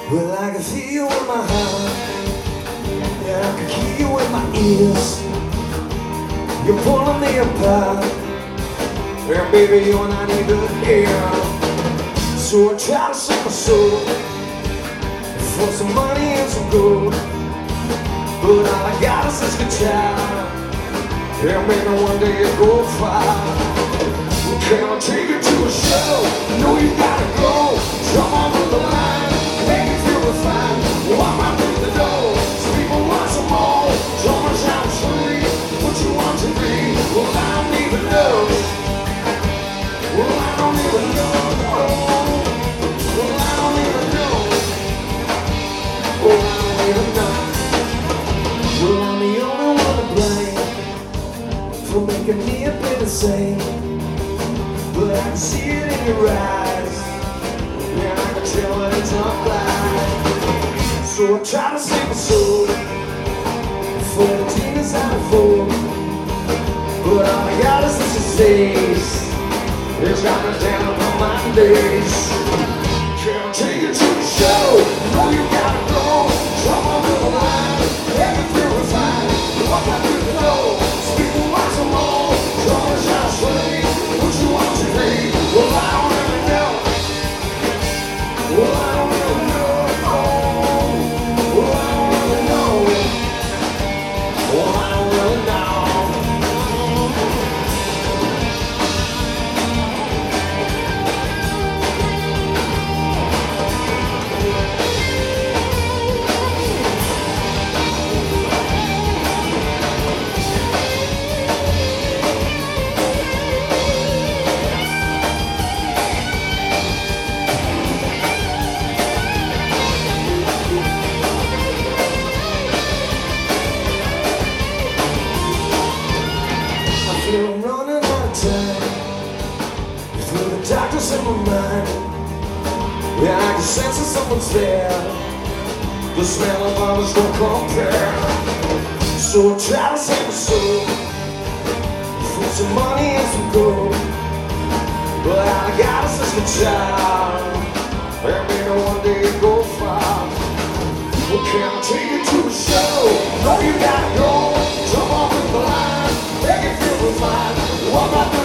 Well, I can feel you in my heart, and I can hear you in my ears. You're pulling me apart, and baby, you're not even here. So I try to sell my soul for some money and some gold, but all I got is this guitar, and maybe one day it go far. Well, can I take you to a show? No, you gotta go. Come on to the line, make it feel fine. Walk right through the door, so people want some more. Don't rush out and scream what you want to be. Well, I don't even know. Well, I don't even know. Well, I don't even know. Well, I don't even know. Well, I'm the only one to blame for making me appear the same. But I can see it in your eyes, and I can tell that it's not blind. So I try to save my soul for the demons I unfold, but all I got is this disease. It's got me down on my days. Can't take you to the show. No, you gotta go. Come on to the line, make it feel fine. Walk right through the door, so people want some more. Don't rush out swing what you want to be. Well, I don't really know. Well, I don't really know. Well, I don't really know. Well, I don't really know. I'm running out of time. Through the darkness in my mind, yeah, I can sense that someone's there. The smell of others don't compare. So I try to save my soul for some money and some gold, but all I got is this guitar, and maybe one day it go far. Well, can I take you to a show? No, you gotta go. Jump off in the line, make it feel fine. Walk right